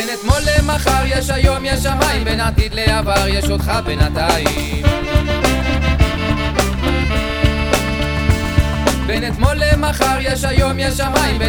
בין אתמול למחר יש היום יש שמיים, בין עתיד לעבר יש אותך בינתיים. בין אתמול למחר יש היום יש שמיים,